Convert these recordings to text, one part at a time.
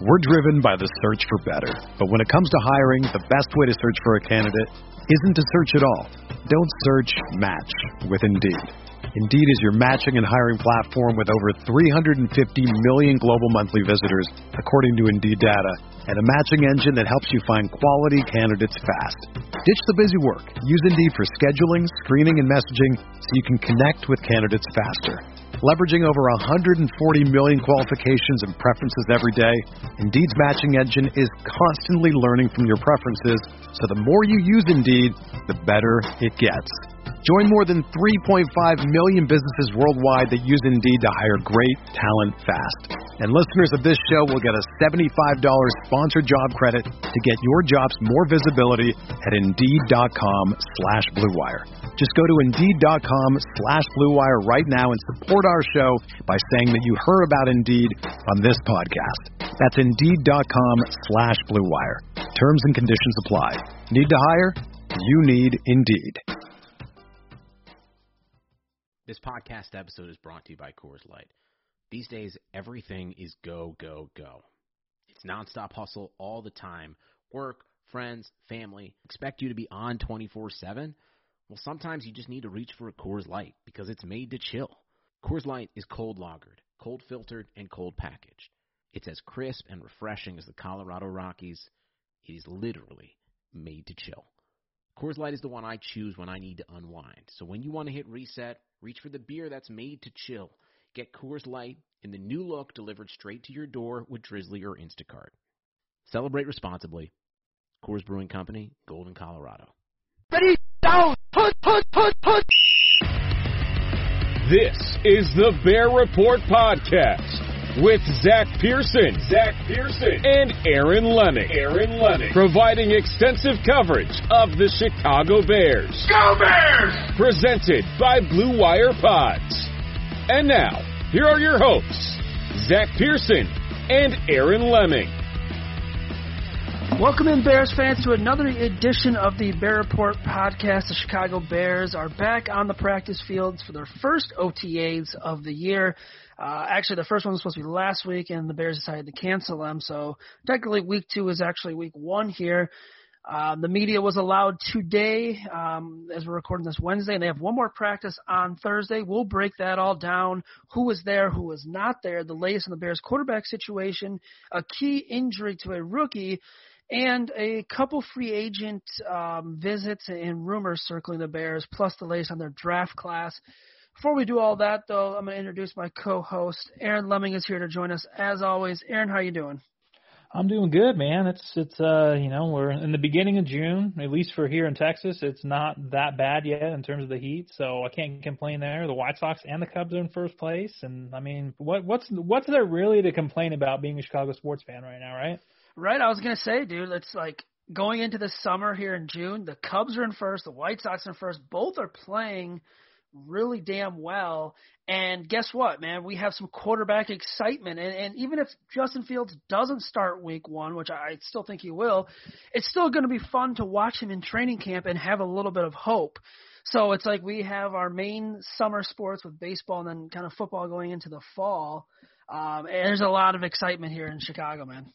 We're driven by the search for better. But when it comes to hiring, the best way to search for a candidate isn't to search at all. Don't search, match with Indeed. Indeed is your matching and hiring platform with over 350 million global monthly visitors, according to Indeed data, and a matching engine that helps you find quality candidates fast. Ditch the busy work. Use Indeed for scheduling, screening, and messaging so you can connect with candidates faster. Leveraging over 140 million qualifications and preferences every day, Indeed's matching engine is constantly learning from your preferences, so the more you use Indeed, the better it gets. Join more than 3.5 million businesses worldwide that use Indeed to hire great talent fast. And listeners of this show will get a $75 sponsored job credit to get your jobs more visibility at Indeed.com/Blue Wire. Just go to Indeed.com/Blue Wire right now and support our show by saying that you heard about Indeed on this podcast. That's Indeed.com/Blue Wire. Terms and conditions apply. Need to hire? You need Indeed. This podcast episode is brought to you by Coors Light. These days, everything is go, go, go. It's nonstop hustle all the time. Work, friends, family expect you to be on 24/7. Well, sometimes you just need to reach for a Coors Light because it's made to chill. Coors Light is cold lagered, cold filtered, and cold packaged. It's as crisp and refreshing as the Colorado Rockies. It is literally made to chill. Coors Light is the one I choose when I need to unwind. So when you want to hit reset, reach for the beer that's made to chill. Get Coors Light in the new look delivered straight to your door with Drizzly or Instacart. Celebrate responsibly. Coors Brewing Company, Golden, Colorado. Ready, down, put. This is the Bear Report Podcast with Zach Pearson, and Aaron Leming. Providing extensive coverage of the Chicago Bears. Go Bears! Presented by Blue Wire Pods. And now, here are your hosts, Zach Pearson and Aaron Leming. Welcome in, Bears fans, to another edition of the Bear Report Podcast. The Chicago Bears are back on the practice fields for their first OTAs of the year. Actually, the first one was supposed to be last week, and the Bears decided to cancel them. So technically, week 2 is actually week 1 here. The media was allowed today, as we're recording this Wednesday, and they have one more practice on Thursday. We'll break that all down. Who was there, who was not there, the latest in the Bears quarterback situation, a key injury to a rookie, and a couple free agent visits and rumors circling the Bears, plus the latest on their draft class. Before we do all that, though, I'm going to introduce my co-host. Aaron Leming is here to join us, as always. Aaron, how you doing? I'm doing good, man. It's we're in the beginning of June, at least for here in Texas. It's not that bad yet in terms of the heat, so I can't complain there. The White Sox and the Cubs are in first place, and I mean, what's there really to complain about being a Chicago sports fan right now, right? Right, I was going to say, dude, it's like going into the summer here in June, the Cubs are in first, the White Sox are in first. Both are playing really damn well. And guess what, man? We have some quarterback excitement. And even if Justin Fields doesn't start week 1, which I still think he will, it's still going to be fun to watch him in training camp and have a little bit of hope. So it's like we have our main summer sports with baseball and then kind of football going into the fall. And there's a lot of excitement here in Chicago, man.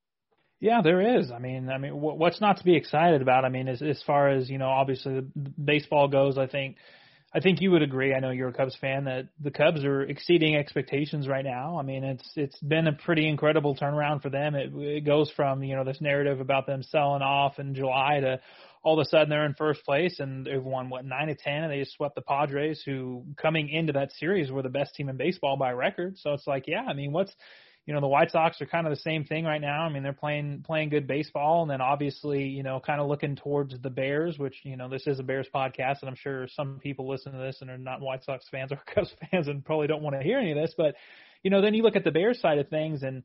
Yeah, there is. I mean, what's not to be excited about? I mean, as far as, obviously the baseball goes, I think you would agree. I know you're a Cubs fan, that the Cubs are exceeding expectations right now. I mean, it's been a pretty incredible turnaround for them. It goes from, this narrative about them selling off in July to all of a sudden they're in first place and they've won, 9 of 10, and they just swept the Padres, who coming into that series were the best team in baseball by record. So it's like, yeah, I mean, the White Sox are kind of the same thing right now. I mean, they're playing good baseball, and then obviously, kind of looking towards the Bears, which, this is a Bears podcast, and I'm sure some people listen to this and are not White Sox fans or Cubs fans and probably don't want to hear any of this. But, then you look at the Bears side of things, and,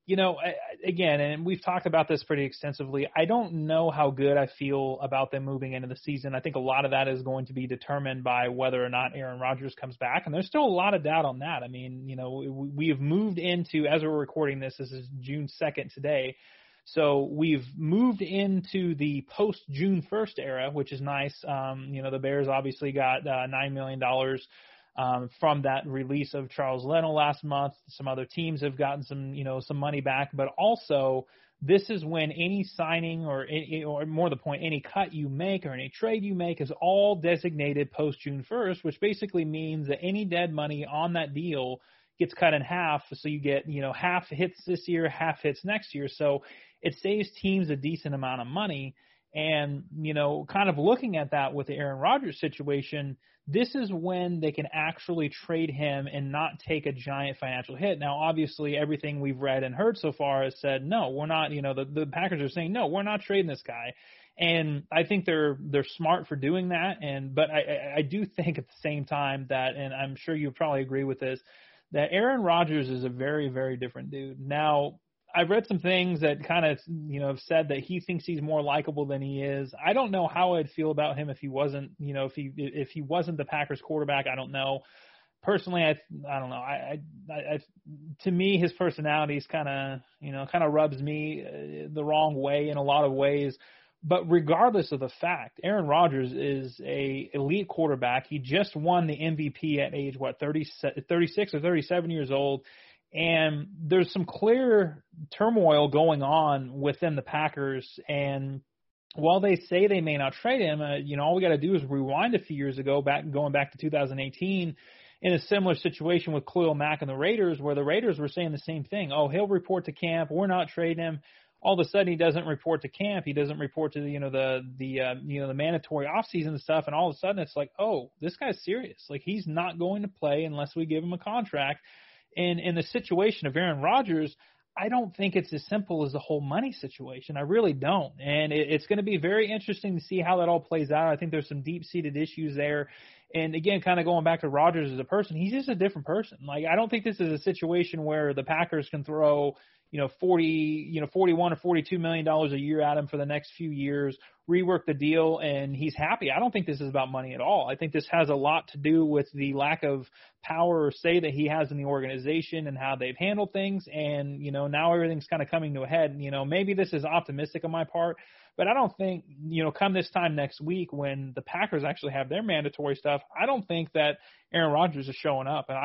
again, and we've talked about this pretty extensively, I don't know how good I feel about them moving into the season. I think a lot of that is going to be determined by whether or not Aaron Rodgers comes back, and there's still a lot of doubt on that. I mean, we have moved into, as we're recording this is June 2nd today, so we've moved into the post-June 1st era, which is nice. The Bears obviously got $9 million from that release of Charles Leno last month. Some other teams have gotten some money back, but also this is when any signing or more to the point, any cut you make or any trade you make is all designated post June 1st, which basically means that any dead money on that deal gets cut in half. So you get, half hits this year, half hits next year. So it saves teams a decent amount of money. And, kind of looking at that with the Aaron Rodgers situation, this is when they can actually trade him and not take a giant financial hit. Now, obviously, everything we've read and heard so far has said, no, we're not, the Packers are saying, no, we're not trading this guy. And I think they're smart for doing that. But I do think at the same time that, and I'm sure you probably agree with this, that Aaron Rodgers is a very, very different dude. Now, I've read some things that kind of, have said that he thinks he's more likable than he is. I don't know how I'd feel about him if he wasn't, if he wasn't the Packers quarterback. I don't know. Personally, I don't know. I to me, his personality is kind of rubs me the wrong way in a lot of ways. But regardless of the fact, Aaron Rodgers is a elite quarterback. He just won the MVP at age 36 or 37 years old. And there's some clear turmoil going on within the Packers. And while they say they may not trade him, all we got to do is rewind a few years ago, going back to 2018, in a similar situation with Khalil Mack and the Raiders, where the Raiders were saying the same thing. Oh, he'll report to camp. We're not trading him. All of a sudden, he doesn't report to camp. He doesn't report to the mandatory offseason stuff. And all of a sudden, it's like, oh, this guy's serious. Like, he's not going to play unless we give him a contract. And in the situation of Aaron Rodgers, I don't think it's as simple as the whole money situation. I really don't. And it's going to be very interesting to see how that all plays out. I think there's some deep-seated issues there. And again, kind of going back to Rodgers as a person, he's just a different person. Like, I don't think this is a situation where the Packers can throw, $41 or $42 million a year at him for the next few years, rework the deal, and he's happy. I don't think this is about money at all. I think this has a lot to do with the lack of power or say that he has in the organization and how they've handled things. And, now everything's kind of coming to a head. Maybe this is optimistic on my part, but I don't think, come this time next week when the Packers actually have their mandatory stuff, I don't think that Aaron Rodgers is showing up. And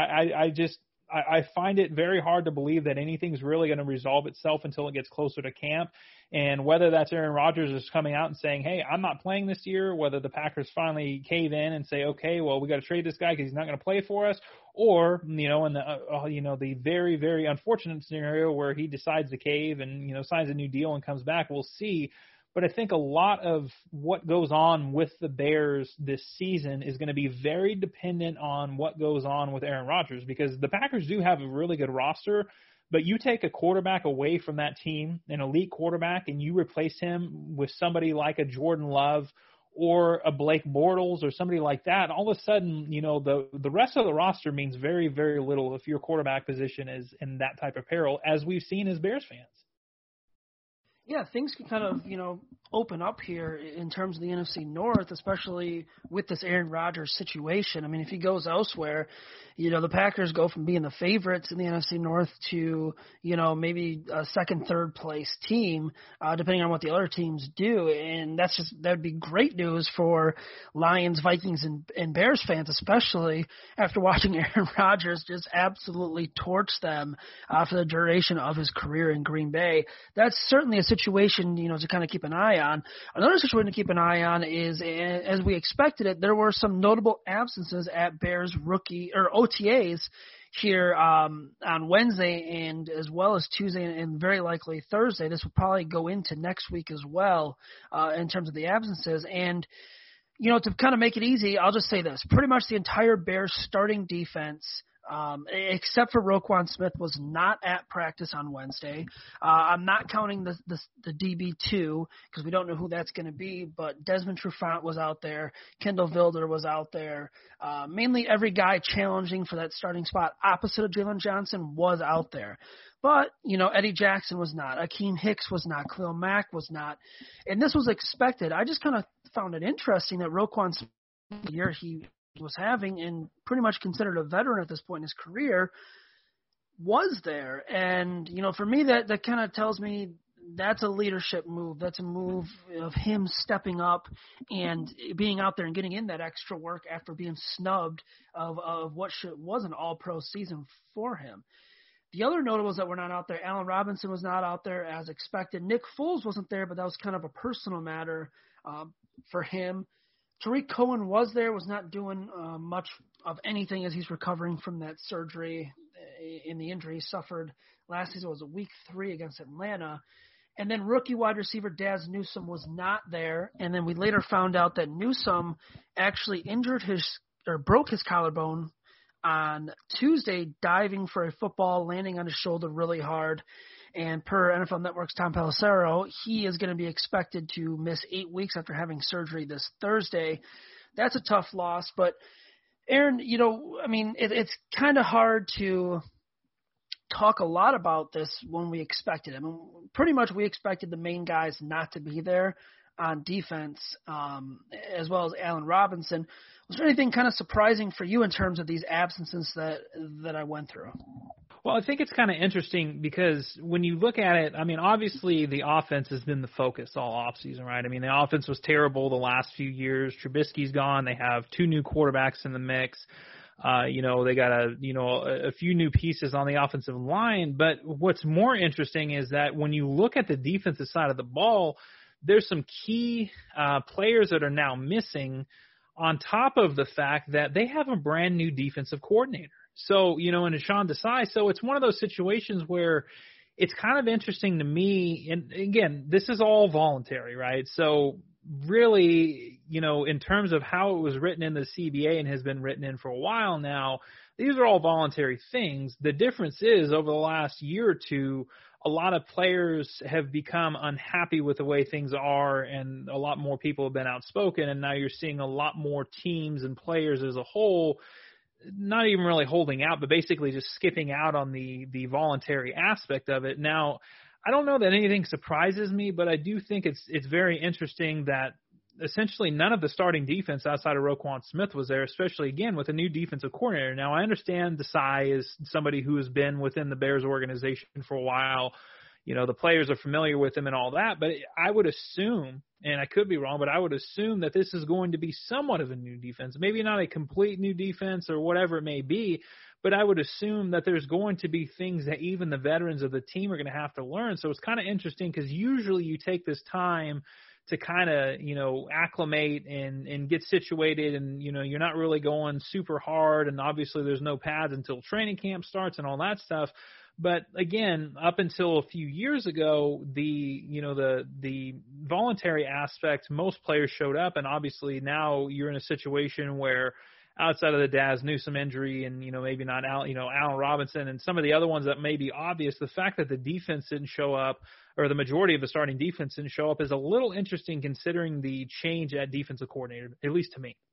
I find it very hard to believe that anything's really going to resolve itself until it gets closer to camp. And whether that's Aaron Rodgers is coming out and saying, hey, I'm not playing this year, whether the Packers finally cave in and say, okay, well, we got to trade this guy because he's not going to play for us, or, in the very, very unfortunate scenario where he decides to cave and, signs a new deal and comes back, we'll see. But I think a lot of what goes on with the Bears this season is going to be very dependent on what goes on with Aaron Rodgers, because the Packers do have a really good roster, but you take a quarterback away from that team, an elite quarterback, and you replace him with somebody like a Jordan Love or a Blake Bortles or somebody like that, all of a sudden, the rest of the roster means very, very little if your quarterback position is in that type of peril, as we've seen as Bears fans. Yeah, things can kind of, open up here in terms of the NFC North, especially with this Aaron Rodgers situation. I mean, if he goes elsewhere, the Packers go from being the favorites in the NFC North to, maybe a second, third place team, depending on what the other teams do. And that'd be great news for Lions, Vikings, and Bears fans, especially after watching Aaron Rodgers just absolutely torch them for the duration of his career in Green Bay. That's certainly a situation, to kind of keep an eye on. Another situation to keep an eye on is, as we expected it, there were some notable absences at Bears rookie or OTAs here on Wednesday and as well as Tuesday and very likely Thursday. This will probably go into next week as well in terms of the absences. And, to kind of make it easy, I'll just say this. Pretty much the entire Bears starting defense, except for Roquan Smith, was not at practice on Wednesday. I'm not counting the DB2 because we don't know who that's going to be, but Desmond Trufant was out there. Kendall Vilder was out there. Mainly every guy challenging for that starting spot opposite of Jalen Johnson was out there. But, Eddie Jackson was not. Akeem Hicks was not. Khalil Mack was not. And this was expected. I just kind of found it interesting that Roquan Smith, the year he was having and pretty much considered a veteran at this point in his career, was there. And, for me, that kind of tells me that's a leadership move. That's a move of him stepping up and being out there and getting in that extra work after being snubbed of what was an all-pro season for him. The other notables that were not out there, Allen Robinson was not out there as expected. Nick Foles wasn't there, but that was kind of a personal matter for him. Tariq Cohen was there, was not doing much of anything as he's recovering from that surgery in the injury he suffered last season. It was week 3 against Atlanta. And then rookie wide receiver Daz Newsome was not there. And then we later found out that Newsome actually broke his collarbone on Tuesday diving for a football, landing on his shoulder really hard. And per NFL Network's Tom Pelissero, he is going to be expected to miss 8 weeks after having surgery this Thursday. That's a tough loss. But, Aaron, it's kind of hard to talk a lot about this when we expected it. I mean, pretty much we expected the main guys not to be there on defense, as well as Allen Robinson. Was there anything kind of surprising for you in terms of these absences that I went through? Well, I think it's kind of interesting because when you look at it, I mean, obviously the offense has been the focus all offseason, right? I mean, the offense was terrible the last few years. Trubisky's gone. They have 2 new quarterbacks in the mix. They got a few new pieces on the offensive line. But what's more interesting is that when you look at the defensive side of the ball, there's some key players that are now missing on top of the fact that they have a brand new defensive coordinator. So, in Sean Desai, so it's one of those situations where it's kind of interesting to me. And again, this is all voluntary, right? So really, in terms of how it was written in the CBA and has been written in for a while now, these are all voluntary things. The difference is over the last year or two, a lot of players have become unhappy with the way things are, and a lot more people have been outspoken, and now you're seeing a lot more teams and players as a whole not even really holding out, but basically just skipping out on the voluntary aspect of it. Now, I don't know that anything surprises me, but I do think it's very interesting that essentially none of the starting defense outside of Roquan Smith was there, especially, again, with a new defensive coordinator. Now, I understand Desai is somebody who has been within the Bears organization for a while. The players are familiar with him and all that, but I would assume, and I could be wrong, but I would assume that this is going to be somewhat of a new defense. Maybe not a complete new defense or whatever it may be, but I would assume that there's going to be things that even the veterans of the team are going to have to learn. So it's kind of interesting because usually you take this time to kind of, acclimate and get situated, and, you're not really going super hard, and obviously there's no pads until training camp starts and all that stuff. But again, up until a few years ago, the voluntary aspect, most players showed up, and obviously now you're in a situation where outside of the Daz Newsome injury and, maybe not Allen Robinson and some of the other ones that may be obvious, the fact that the defense didn't show up, or the majority of the starting defense didn't show up, is a little interesting considering the change at defensive coordinator, at least to me.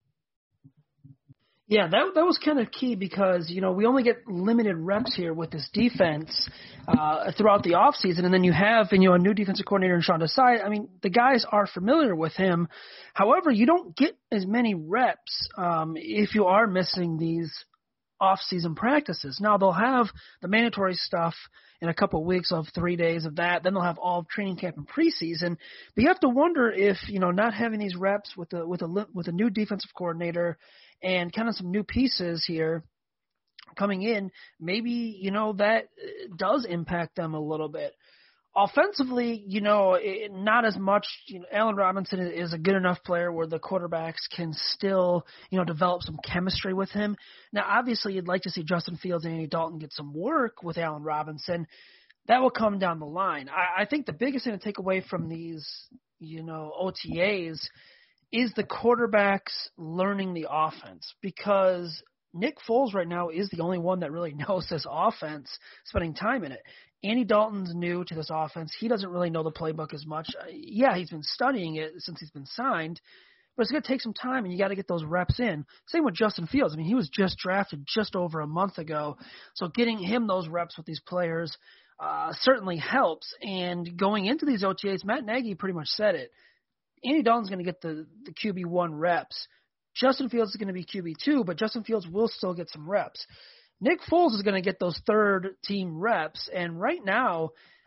Yeah, that was kind of key because, we only get limited reps here with this defense throughout the offseason, and then you have, a new defensive coordinator in Sean Desai. I mean, the guys are familiar with him. However, you don't get as many reps if you are missing these off-season practices. Now, they'll have the mandatory stuff in a couple of weeks of 3 days of that. Then they'll have all of training camp and preseason. But you have to wonder if, not having these reps with a new defensive coordinator and kind of some new pieces here coming in, maybe, that does impact them a little bit. Offensively, not as much. Allen Robinson is a good enough player where the quarterbacks can still, develop some chemistry with him. Now, obviously, you'd like to see Justin Fields and Andy Dalton get some work with Allen Robinson. That will come down the line. I think the biggest thing to take away from these, OTAs is the quarterbacks learning the offense, because Nick Foles right now is the only one that really knows this offense, spending time in it. Andy Dalton's new to this offense. He doesn't really know the playbook as much. Yeah, he's been studying it since he's been signed, but it's going to take some time, and you got to get those reps in. Same with Justin Fields. I mean, he was just drafted just over a month ago, so getting him those reps with these players certainly helps. And going into these OTAs, Matt Nagy pretty much said it. Andy Dalton's going to get the QB1 reps. Justin Fields is going to be QB2, but Justin Fields will still get some reps. Nick Foles is going to get those third-team reps, and right now,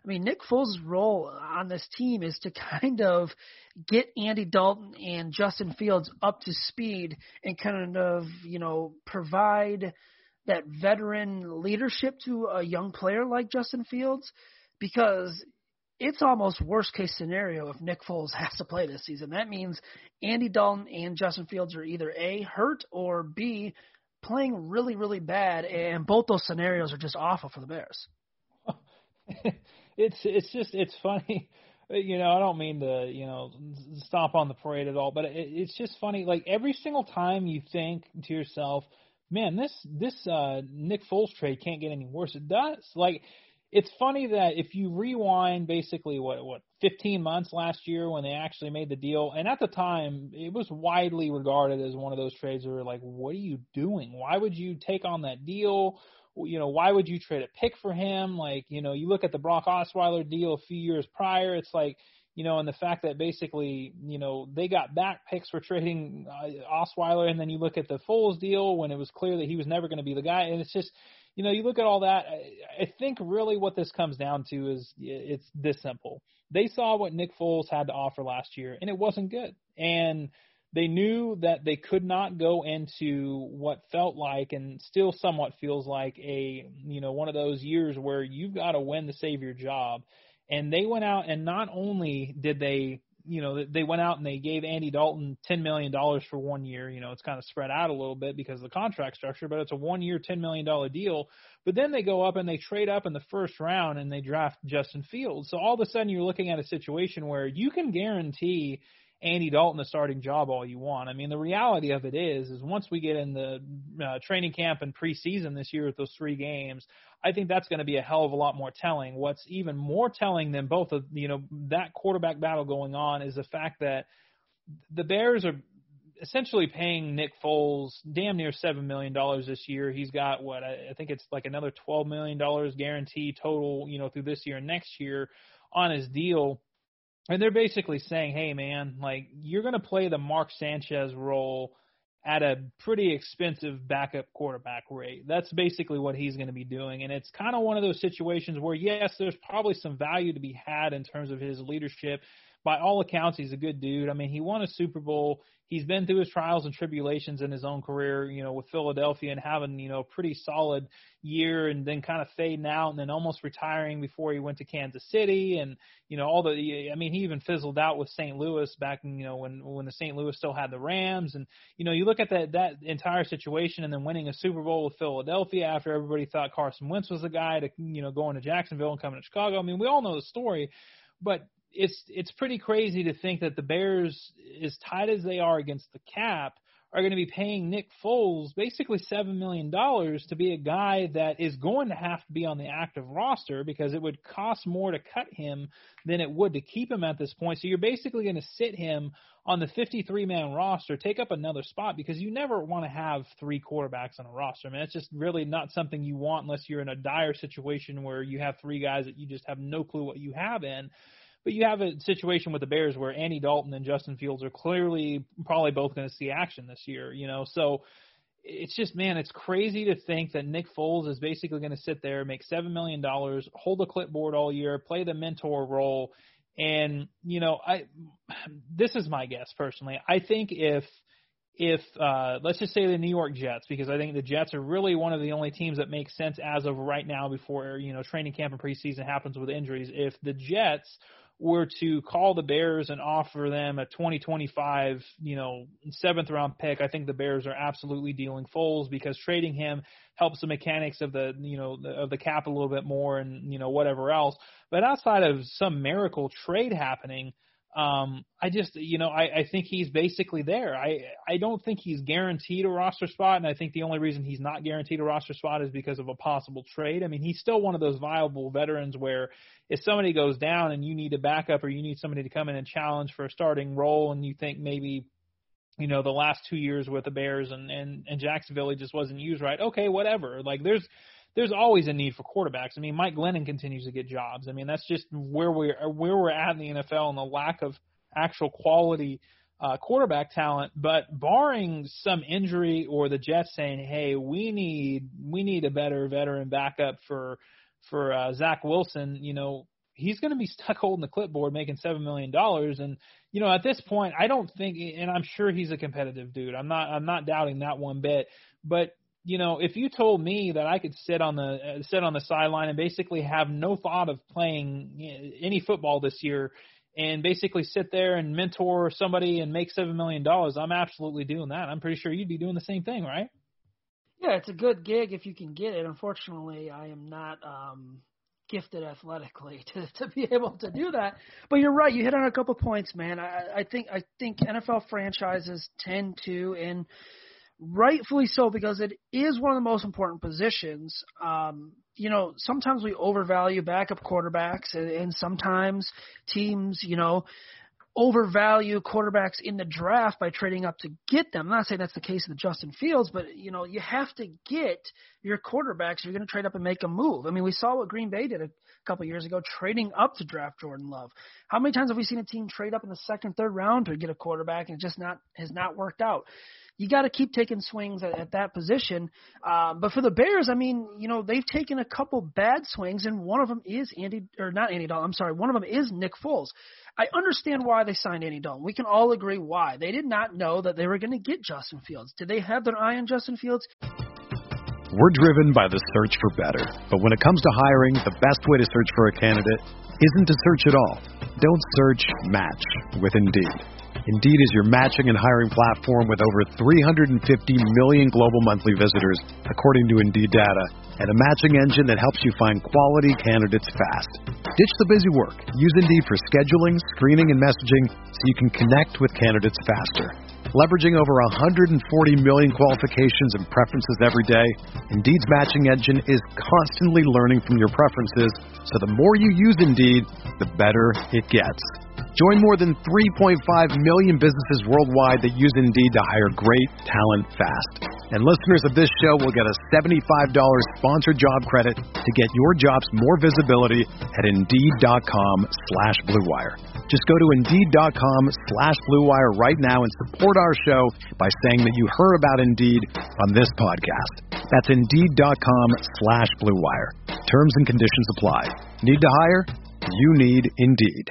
I mean, Nick Foles' role on this team is to kind of get Andy Dalton and Justin Fields up to speed and kind of, provide that veteran leadership to a young player like Justin Fields, because it's almost worst case scenario if Nick Foles has to play this season. That means Andy Dalton and Justin Fields are either A, hurt, or B, playing really, really bad, and both those scenarios are just awful for the Bears. It's funny. I don't mean to, stomp on the parade at all, but it's just funny. Like, every single time you think to yourself, man, this Nick Foles trade can't get any worse, it does. Like, it's funny that if you rewind basically, 15 months last year when they actually made the deal, and at the time, it was widely regarded as one of those trades where like, what are you doing? Why would you take on that deal? Why would you trade a pick for him? Like, you look at the Brock Osweiler deal a few years prior, it's like, and the fact that basically, they got back picks for trading Osweiler, and then you look at the Foles deal when it was clear that he was never going to be the guy, and it's just, you look at all that. I think really what this comes down to is it's this simple. They saw what Nick Foles had to offer last year, and it wasn't good. And they knew that they could not go into what felt like and still somewhat feels like one of those years where you've got to win to save your job. And they went out, and not only did they went out and they gave Andy Dalton $10 million for 1 year. It's kind of spread out a little bit because of the contract structure, but it's a 1 year, $10 million deal. But then they go up and they trade up in the first round and they draft Justin Fields. So all of a sudden you're looking at a situation where you can guarantee Andy Dalton a starting job all you want. I mean, the reality of it is once we get in the training camp and preseason this year with those 3 games, I think that's going to be a hell of a lot more telling. What's even more telling than both of, that quarterback battle going on is the fact that the Bears are essentially paying Nick Foles damn near $7 million this year. He's got I think it's like another $12 million guaranteed total, through this year and next year on his deal. And they're basically saying, hey, man, like, you're going to play the Mark Sanchez role at a pretty expensive backup quarterback rate. That's basically what he's going to be doing. And it's kind of one of those situations where, yes, there's probably some value to be had in terms of his leadership. By all accounts, he's a good dude. I mean, he won a Super Bowl. He's been through his trials and tribulations in his own career, with Philadelphia and having, a pretty solid year and then kind of fading out and then almost retiring before he went to Kansas City. And, he even fizzled out with St. Louis back, when the St. Louis still had the Rams. And, you look at that entire situation and then winning a Super Bowl with Philadelphia after everybody thought Carson Wentz was the guy to, going to Jacksonville and coming to Chicago. I mean, we all know the story, but it's pretty crazy to think that the Bears, as tight as they are against the cap, are going to be paying Nick Foles basically $7 million to be a guy that is going to have to be on the active roster because it would cost more to cut him than it would to keep him at this point. So you're basically going to sit him on the 53-man roster, take up another spot because you never want to have 3 quarterbacks on a roster. I mean, it's just really not something you want unless you're in a dire situation where you have 3 guys that you just have no clue what you have in. But you have a situation with the Bears where Andy Dalton and Justin Fields are clearly probably both going to see action this year, So it's just, man, it's crazy to think that Nick Foles is basically going to sit there, make $7 million, hold a clipboard all year, play the mentor role. And, this is my guess personally. I think if let's just say the New York Jets, because I think the Jets are really one of the only teams that make sense as of right now before, training camp and preseason happens with injuries. If the Jets were to call the Bears and offer them a 2025, 7th round pick, I think the Bears are absolutely dealing Foles because trading him helps the mechanics of the, of the cap a little bit more and, whatever else. But outside of some miracle trade happening, I think he's basically there. I don't think he's guaranteed a roster spot, and I think the only reason he's not guaranteed a roster spot is because of a possible trade. I mean, he's still one of those viable veterans where if somebody goes down and you need a backup or you need somebody to come in and challenge for a starting role and you think maybe, the last 2 years with the Bears and Jacksonville, he just wasn't used right, okay, whatever. Like, there's always a need for quarterbacks. I mean, Mike Glennon continues to get jobs. I mean, that's just where we're at in the NFL and the lack of actual quality quarterback talent. But barring some injury or the Jets saying, hey, we need a better veteran backup for Zach Wilson, he's going to be stuck holding the clipboard making $7 million. And, at this point, I don't think, and I'm sure he's a competitive dude. I'm not doubting that one bit. But, if you told me that I could sit on the sideline and basically have no thought of playing any football this year and basically sit there and mentor somebody and make $7 million, I'm absolutely doing that. I'm pretty sure you'd be doing the same thing, right? Yeah, it's a good gig if you can get it. Unfortunately, I am not gifted athletically to be able to do that. But you're right. You hit on a couple points, man. I think NFL franchises tend to, and rightfully so, because it is one of the most important positions. Sometimes we overvalue backup quarterbacks, and sometimes teams, overvalue quarterbacks in the draft by trading up to get them. I'm not saying that's the case with Justin Fields, but, you have to get your quarterbacks. You're going to trade up and make a move. I mean, we saw what Green Bay did a couple of years ago, trading up to draft Jordan Love. How many times have we seen a team trade up in the second, third round to get a quarterback and it just has not worked out? You got to keep taking swings at that position. But for the Bears, I mean, they've taken a couple bad swings, and one of them is one of them is Nick Foles. I understand why they signed Andy Dalton. We can all agree why. They did not know that they were going to get Justin Fields. Did they have their eye on Justin Fields? We're driven by the search for better. But when it comes to hiring, the best way to search for a candidate isn't to search at all. Don't search, match with Indeed. Indeed is your matching and hiring platform with over 350 million global monthly visitors, according to Indeed data, and a matching engine that helps you find quality candidates fast. Ditch the busy work. Use Indeed for scheduling, screening, and messaging so you can connect with candidates faster. Leveraging over 140 million qualifications and preferences every day, Indeed's matching engine is constantly learning from your preferences, so the more you use Indeed, the better it gets. Join more than 3.5 million businesses worldwide that use Indeed to hire great talent fast. And listeners of this show will get a $75 sponsored job credit to get your jobs more visibility at Indeed.com/Blue Wire. Just go to Indeed.com/Blue Wire right now and support our show by saying that you heard about Indeed on this podcast. That's Indeed.com/Blue Wire. Terms and conditions apply. Need to hire? You need Indeed.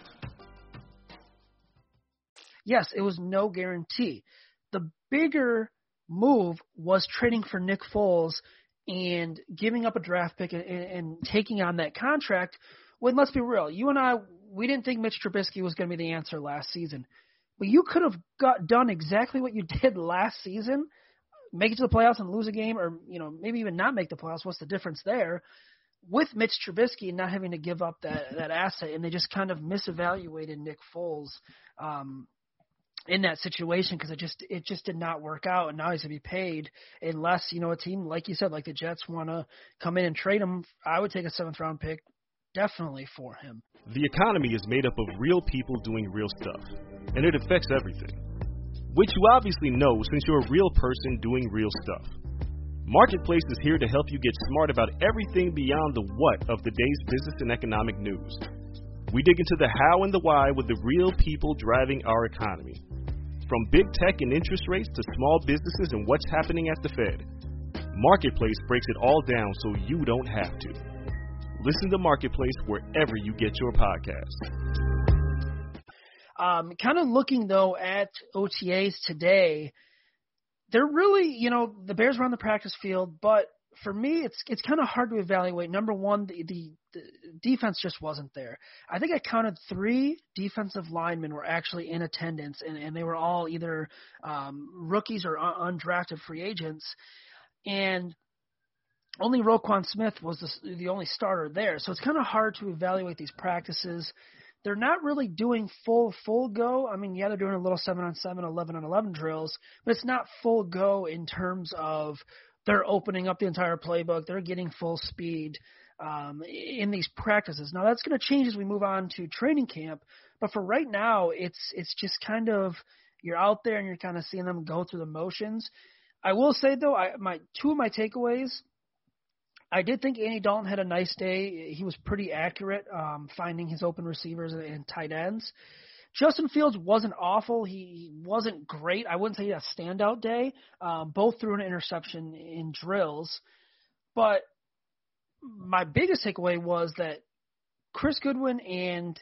Yes, it was no guarantee. The bigger move was trading for Nick Foles and giving up a draft pick and taking on that contract. When, let's be real, you and I, we didn't think Mitch Trubisky was going to be the answer last season. But you could have done exactly what you did last season, make it to the playoffs and lose a game, or maybe even not make the playoffs. What's the difference there? With Mitch Trubisky and not having to give up that asset, and they just kind of misevaluated Nick Foles in that situation because it just did not work out, and now he's going to be paid unless a team like you said, like the Jets, want to come in and trade him. I would take a 7th round pick definitely for him. The economy is made up of real people doing real stuff, and it affects everything, which you obviously know since you're a real person doing real stuff. Marketplace is here to help you get smart about everything beyond the what of the day's business and economic news. We dig into the how and the why with the real people driving our economy. From big tech and interest rates to small businesses and what's happening at the Fed, Marketplace breaks it all down so you don't have to. Listen to Marketplace wherever you get your podcasts. Kind of looking, though, at OTAs today, they're really, the Bears were on the practice field, but for me, it's kind of hard to evaluate. Number one, the defense just wasn't there. I think I counted 3 defensive linemen were actually in attendance, and they were all either rookies or undrafted free agents. And only Roquan Smith was the only starter there. So it's kind of hard to evaluate these practices. They're not really doing full go. I mean, yeah, they're doing a little 7-on-7, 11-on-11 drills, but it's not full go in terms of they're opening up the entire playbook. They're getting full speed in these practices. Now, that's going to change as we move on to training camp. But for right now, it's just kind of you're out there and you're kind of seeing them go through the motions. I will say, though, two of my takeaways, I did think Andy Dalton had a nice day. He was pretty accurate finding his open receivers and tight ends. Justin Fields wasn't awful. He wasn't great. I wouldn't say he had a standout day. Both threw an interception in drills. But my biggest takeaway was that Marquise Goodwin and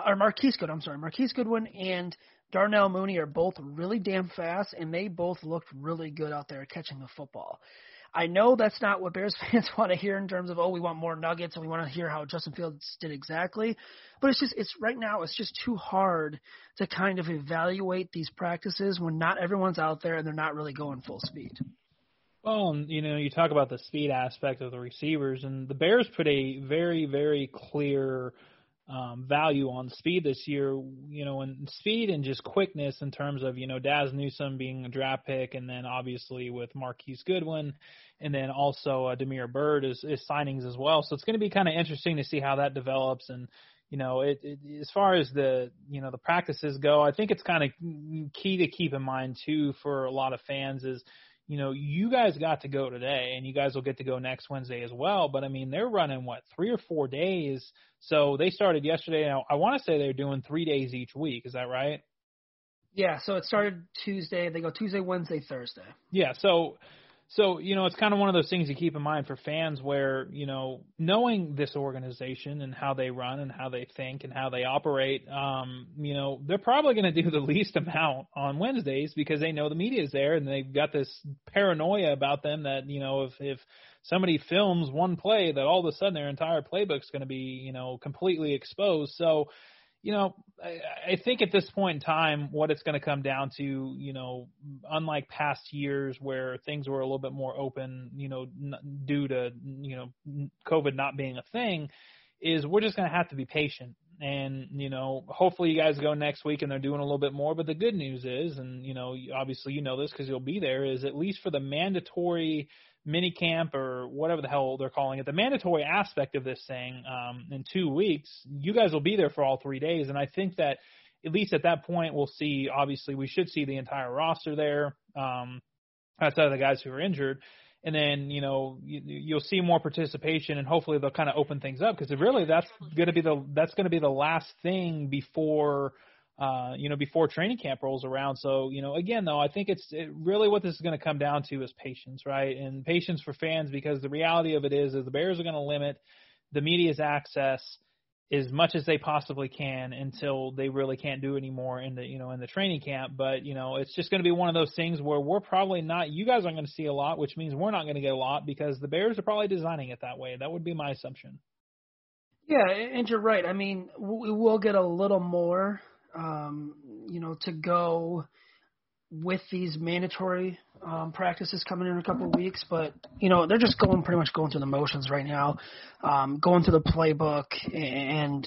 Darnell Mooney are both really damn fast, and they both looked really good out there catching the football. I know that's not what Bears fans want to hear in terms of, we want more nuggets and we want to hear how Justin Fields did exactly. But right now it's just too hard to kind of evaluate these practices when not everyone's out there and they're not really going full speed. Well, you talk about the speed aspect of the receivers, and the Bears put a very, very clear value on speed this year, and speed and just quickness in terms of, Daz Newsome being a draft pick, and then obviously with Marquise Goodwin, and then also Damiere Byrd is signings as well. So it's going to be kind of interesting to see how that develops. And, as far as the practices go, I think it's kind of key to keep in mind too for a lot of fans is, you guys got to go today, and you guys will get to go next Wednesday as well. But, they're running, 3 or 4 days. So they started yesterday. Now, I want to say they're doing 3 days each week. Is that right? Yeah, so it started Tuesday. They go Tuesday, Wednesday, Thursday. Yeah, so it's kind of one of those things you keep in mind for fans where, knowing this organization and how they run and how they think and how they operate, they're probably going to do the least amount on Wednesdays because they know the media is there and they've got this paranoia about them that, if somebody films one play that all of a sudden their entire playbook is going to be, completely exposed. So, I think at this point in time, what it's going to come down to, unlike past years where things were a little bit more open, due to, COVID not being a thing, is we're just going to have to be patient. And, hopefully you guys go next week and they're doing a little bit more. But the good news is, and, obviously this because you'll be there, is at least for the mandatory mini camp or whatever the hell they're calling it, the mandatory aspect of this thing in 2 weeks, you guys will be there for all 3 days. And I think that at least at that point we'll see, obviously we should see the entire roster there outside of the guys who are injured. And then, you'll see more participation and hopefully they'll kind of open things up because really that's going to be the last thing before before training camp rolls around. So, again, though, I think really what this is going to come down to is patience, right? And patience for fans, because the reality of it is the Bears are going to limit the media's access as much as they possibly can until they really can't do anymore in the training camp. But, it's just going to be one of those things where we're probably not, you guys aren't going to see a lot, which means we're not going to get a lot because the Bears are probably designing it that way. That would be my assumption. Yeah, and you're right. We will get a little more to go with these mandatory practices coming in a couple of weeks, but they're just pretty much going through the motions right now, going through the playbook and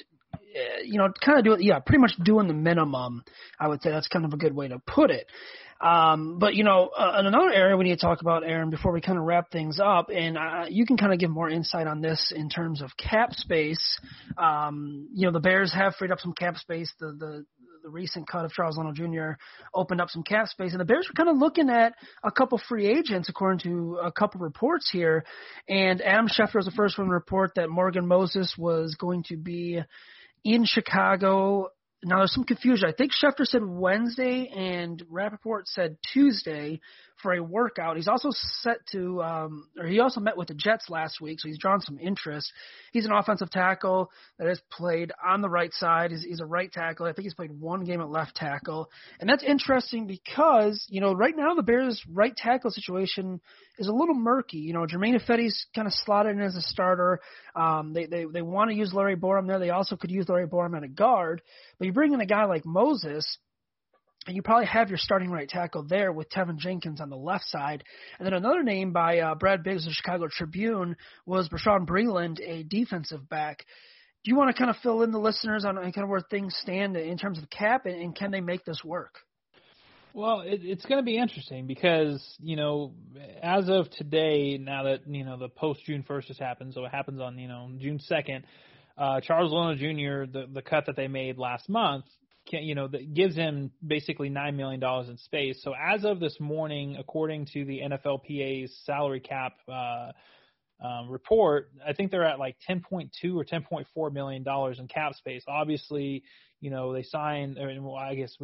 pretty much doing the minimum. I would say that's kind of a good way to put it. But in another area we need to talk about, Aaron, before we kind of wrap things up, and you can kind of give more insight on this in terms of cap space. The Bears have freed up some cap space. The recent cut of Charles Leno Jr. opened up some cap space, and the Bears were kind of looking at a couple free agents, according to a couple reports here. And Adam Schefter was the first one to report that Morgan Moses was going to be in Chicago. Now, there's some confusion. I think Schefter said Wednesday and Rappaport said Tuesday for a workout. He's also set to he also met with the Jets last week, so he's drawn some interest. He's an offensive tackle that has played on the right side. He's a right tackle. I think he's played one game at left tackle. And that's interesting because, right now the Bears' right tackle situation is a little murky. Jermaine Ifedi's kind of slotted in as a starter. They want to use Larry Borum there. They also could use Larry Borum at a guard. But you bring in a guy like Moses, and you probably have your starting right tackle there with Tevin Jenkins on the left side. And then another name by Brad Biggs of the Chicago Tribune was Bashaud Breeland, a defensive back. Do you want to kind of fill in the listeners on kind of where things stand in terms of cap, and can they make this work? Well, it's going to be interesting because, as of today, now that, the post-June 1st has happened, so it happens on, June 2nd, Charles Leno Jr., the cut that they made last month, that gives him basically $9 million in space. So as of this morning, according to the NFLPA's salary cap report, I think they're at like $10.2 or $10.4 million in cap space. Obviously, they signed, I guess we can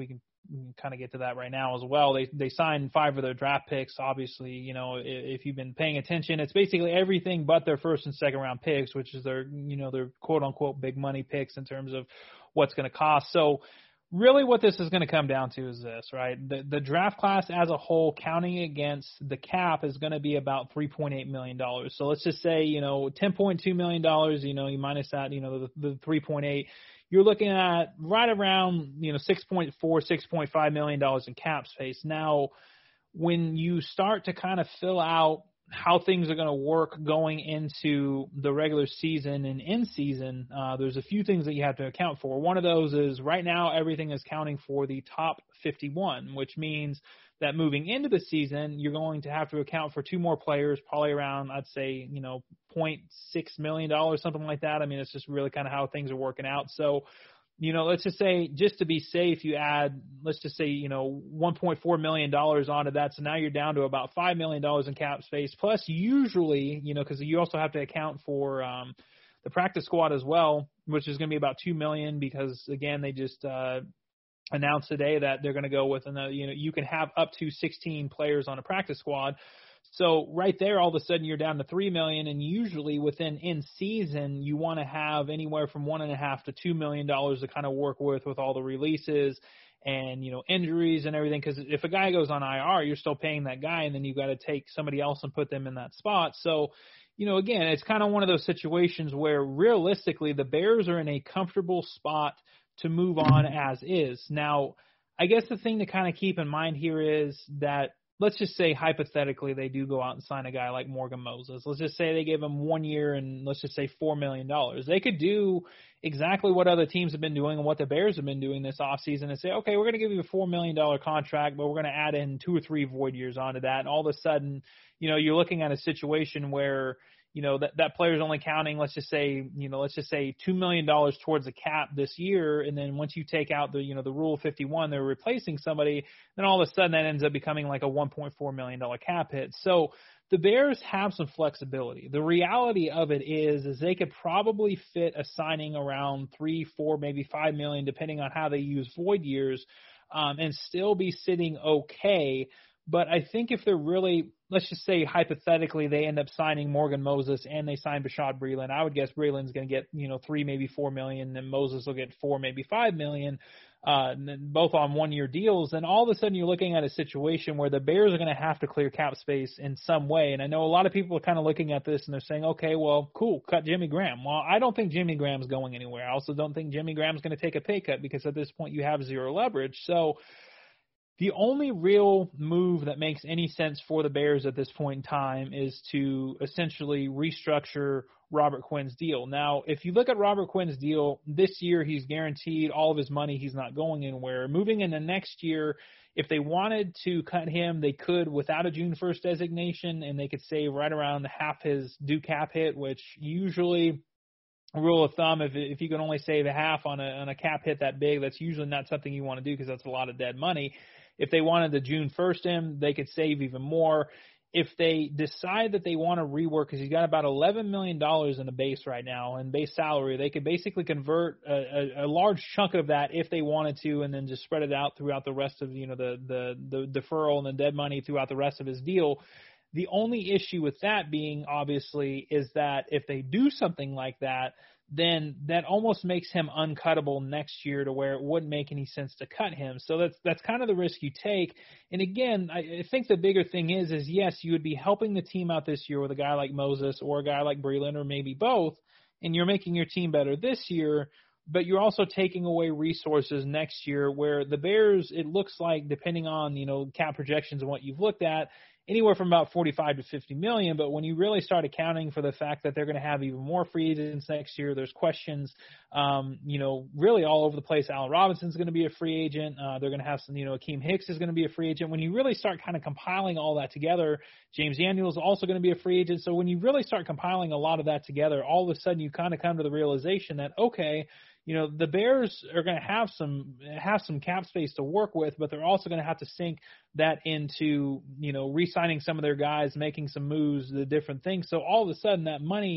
kind of get to that right now as well. They signed 5 of their draft picks. Obviously, you know, if you've been paying attention, it's basically everything but their first and second round picks, which is their, you know, their quote unquote big money picks in terms of what's going to cost. So really what this is going to come down to is this, right? The draft class as a whole, counting against the cap, is going to be about $3.8 million. So let's just say, you know, $10.2 million, you know, you minus that, you know, the 3.8, you're looking at right around, you know, $6.4, $6.5 million in cap space. Now, when you start to kind of fill out how things are going to work going into the regular season and in season, there's a few things that you have to account for. One of those is right now everything is counting for the top 51, which means that moving into the season, you're going to have to account for 2 more players, probably around, I'd say, you know, $0.6 million, something like that. I mean, it's just really kind of how things are working out. So, you know, let's just say, just to be safe, you add, let's just say, you know, $1.4 million onto that. So now you're down to about $5 million in cap space. Plus, usually, you know, because you also have to account for the practice squad as well, which is going to be about $2 million because, again, they just announced today that they're going to go with, you know, you can have up to 16 players on a practice squad. So right there, all of a sudden you're down to $3 million, and usually in season you want to have anywhere from $1.5 to $2 million to kind of work with all the releases and, you know, injuries and everything. Because if a guy goes on IR, you're still paying that guy, and then you got to take somebody else and put them in that spot. So, you know, again, it's kind of one of those situations where realistically the Bears are in a comfortable spot to move on as is. Now, I guess the thing to kind of keep in mind here is that, let's just say hypothetically they do go out and sign a guy like Morgan Moses. Let's just say they give him 1 year and let's just say $4 million. They could do exactly what other teams have been doing and what the Bears have been doing this offseason and say, okay, we're going to give you a $4 million contract, but we're going to add in 2 or 3 void years onto that. And all of a sudden, you know, you're looking at a situation where, you know, that player's only counting, let's just say $2 million towards the cap this year. And then once you take out the, you know, the rule 51, they're replacing somebody, then all of a sudden that ends up becoming like a $1.4 million cap hit. So the Bears have some flexibility. The reality of it is they could probably fit a signing around 3, 4, maybe $5 million, depending on how they use void years, and still be sitting okay. But I think if they're really, let's just say hypothetically they end up signing Morgan Moses and they sign Bashaud Breeland, I would guess Breeland's going to get, you know, 3, maybe $4 million, and Moses will get 4, maybe $5 million, both on 1-year deals. And all of a sudden you're looking at a situation where the Bears are going to have to clear cap space in some way. And I know a lot of people are kind of looking at this and they're saying, okay, well, cool, cut Jimmy Graham. Well, I don't think Jimmy Graham's going anywhere. I also don't think Jimmy Graham's going to take a pay cut because at this point you have 0 leverage. So the only real move that makes any sense for the Bears at this point in time is to essentially restructure Robert Quinn's deal. Now, if you look at Robert Quinn's deal, this year he's guaranteed all of his money. He's not going anywhere. Moving into next year, if they wanted to cut him, they could without a June 1st designation, and they could save right around half his due cap hit, which usually, rule of thumb, if you can only save a half on a cap hit that big, that's usually not something you want to do because that's a lot of dead money. If they wanted the June 1st him, they could save even more. If they decide that they want to rework, because he's got about $11 million in the base right now and base salary, they could basically convert a large chunk of that if they wanted to, and then just spread it out throughout the rest of, you know, the deferral and the dead money throughout the rest of his deal. The only issue with that being, obviously, is that if they do something like that, then that almost makes him uncuttable next year to where it wouldn't make any sense to cut him. So that's kind of the risk you take. And again, I think the bigger thing is yes, you would be helping the team out this year with a guy like Moses or a guy like Breeland or maybe both, and you're making your team better this year, but you're also taking away resources next year where the Bears, it looks like, depending on, you know, cap projections and what you've looked at, anywhere from about 45 to 50 million. But when you really start accounting for the fact that they're going to have even more free agents next year, there's questions, you know, really all over the place. Allen Robinson's going to be a free agent. They're going to have some, you know, Akeem Hicks is going to be a free agent. When you really start kind of compiling all that together, James Daniels is also going to be a free agent. So when you really start compiling a lot of that together, all of a sudden you kind of come to the realization that, okay, you know, the Bears are going to have some cap space to work with, but they're also going to have to sink that into, you know, re-signing some of their guys, making some moves, the different things. So all of a sudden that money,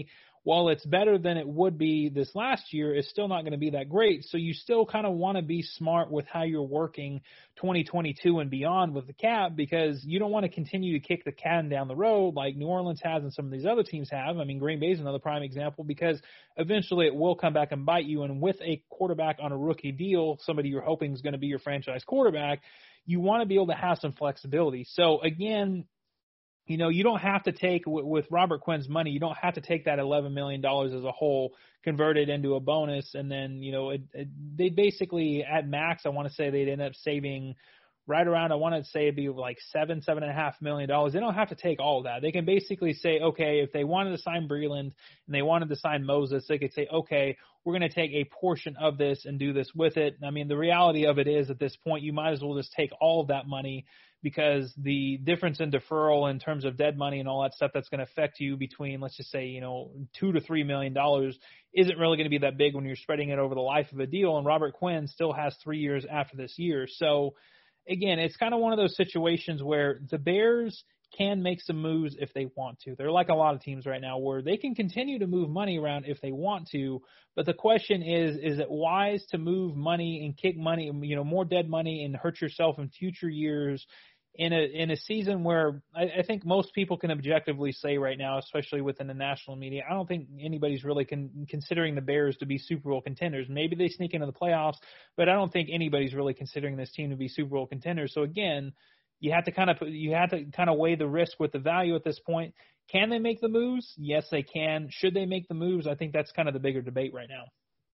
while it's better than it would be this last year, it's still not going to be that great. So you still kind of want to be smart with how you're working 2022 and beyond with the cap, because you don't want to continue to kick the can down the road like New Orleans has and some of these other teams have. I mean, Green Bay is another prime example, because eventually it will come back and bite you. And with a quarterback on a rookie deal, somebody you're hoping is going to be your franchise quarterback, you want to be able to have some flexibility. So again, you know, you don't have to take, with Robert Quinn's money, you don't have to take that $11 million as a whole, convert it into a bonus, and then, you know, they basically, at max, I want to say they'd end up saving right around, I want to say it'd be like $7.5 million. They don't have to take all of that. They can basically say, okay, if they wanted to sign Breeland and they wanted to sign Moses, they could say, okay, we're going to take a portion of this and do this with it. I mean, the reality of it is, at this point, you might as well just take all of that money, because the difference in deferral in terms of dead money and all that stuff that's going to affect you between, let's just say, you know, $2 to $3 million isn't really going to be that big when you're spreading it over the life of a deal. And Robert Quinn still has 3 years after this year. So again, it's kind of one of those situations where the Bears can make some moves if they want to. They're like a lot of teams right now where they can continue to move money around if they want to. But the question is it wise to move money and kick money, you know, more dead money, and hurt yourself in future years in a season where I think most people can objectively say right now, especially within the national media, I don't think anybody's really considering the Bears to be Super Bowl contenders. Maybe they sneak into the playoffs, but I don't think anybody's really considering this team to be Super Bowl contenders. So again, you have to kind of weigh the risk with the value at this point. Can they make the moves? Yes, they can. Should they make the moves? I think that's kind of the bigger debate right now.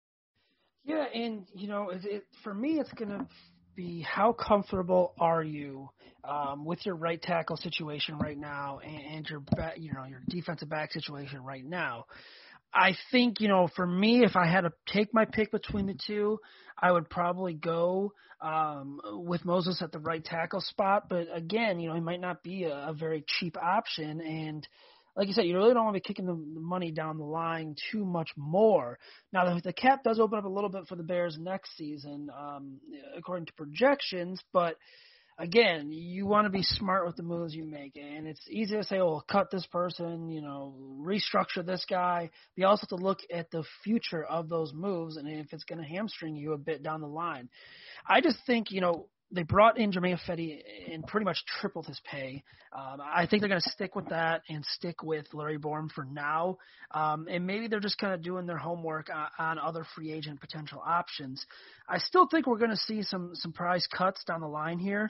Yeah, and you know, for me, it's going to be how comfortable are you with your right tackle situation right now and your your defensive back situation right now. I think, you know, for me, if I had to take my pick between the two, I would probably go with Moses at the right tackle spot. But again, you know, he might not be a very cheap option. And like you said, you really don't want to be kicking the money down the line too much more. Now, the cap does open up a little bit for the Bears next season, according to projections. But again, you want to be smart with the moves you make. And it's easy to say, oh, cut this person, you know, restructure this guy. But you also have to look at the future of those moves and if it's going to hamstring you a bit down the line. I just think, you know, they brought in Germain Ifedi and pretty much tripled his pay. I think they're going to stick with that and stick with Larry Borom for now. And maybe they're just kind of doing their homework on other free agent potential options. I still think we're going to see some prize cuts down the line here,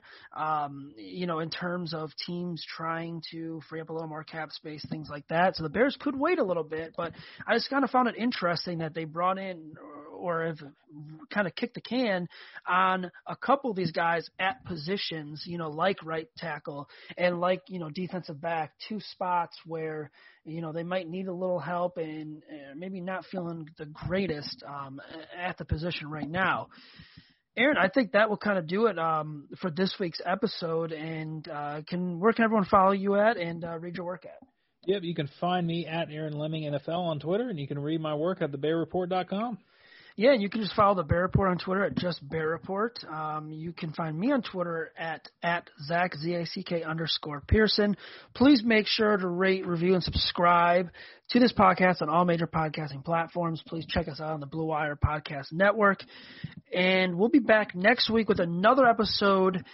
you know, in terms of teams trying to free up a little more cap space, things like that. So the Bears could wait a little bit, but I just kind of found it interesting that they brought in or have kind of kicked the can on a couple of these guys at positions, you know, like right tackle and like, you know, defensive back, two spots where, you know, they might need a little help and maybe not feeling the greatest at the position right now. Aaron, I think that will kind of do it for this week's episode. And where can everyone follow you at and read your work at? Yep, you can find me at Aaron Lemming NFL on Twitter, and you can read my work at thebearreport.com. Yeah, you can just follow the Bear Report on Twitter at just Bear Report. You can find me on Twitter at Zach, ZACK_Pearson. Please make sure to rate, review, and subscribe to this podcast on all major podcasting platforms. Please check us out on the Blue Wire Podcast Network. And we'll be back next week with another episode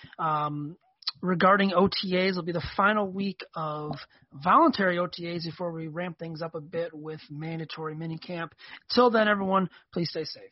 regarding OTAs. It'll be the final week of voluntary OTAs before we ramp things up a bit with mandatory minicamp. Till then, everyone, please stay safe.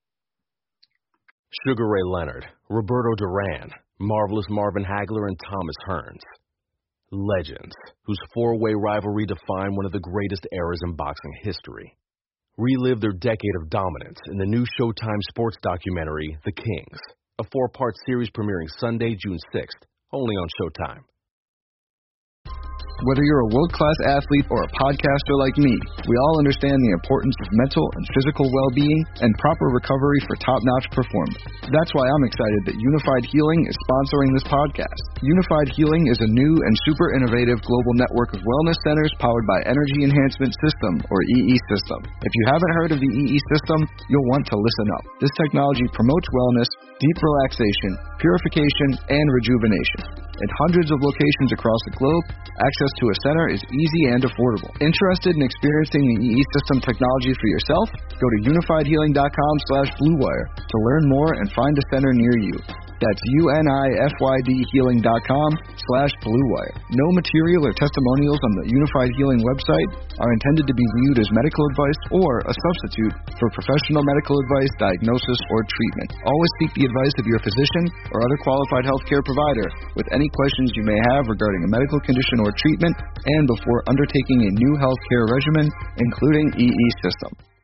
Sugar Ray Leonard, Roberto Duran, Marvelous Marvin Hagler, and Thomas Hearns. Legends, whose four-way rivalry defined one of the greatest eras in boxing history. Relive their decade of dominance in the new Showtime sports documentary, The Kings, a 4-part series premiering Sunday, June 6th. Only on Showtime. Whether you're a world-class athlete or a podcaster like me, we all understand the importance of mental and physical well-being and proper recovery for top-notch performance. That's why I'm excited that Unified Healing is sponsoring this podcast. Unified Healing is a new and super innovative global network of wellness centers powered by Energy Enhancement System, or EE System. If you haven't heard of the EE System, you'll want to listen up. This technology promotes wellness, deep relaxation, purification, and rejuvenation. In hundreds of locations across the globe, access to a center is easy and affordable. Interested in experiencing the EE System technology for yourself? Go to unifiedhealing.com/bluewire to learn more and find a center near you. That's unifydhealing.com/bluewire. No material or testimonials on the Unified Healing website are intended to be viewed as medical advice or a substitute for professional medical advice, diagnosis, or treatment. Always seek the advice of your physician or other qualified healthcare provider with any questions you may have regarding a medical condition or treatment and before undertaking a new healthcare regimen, including EE System.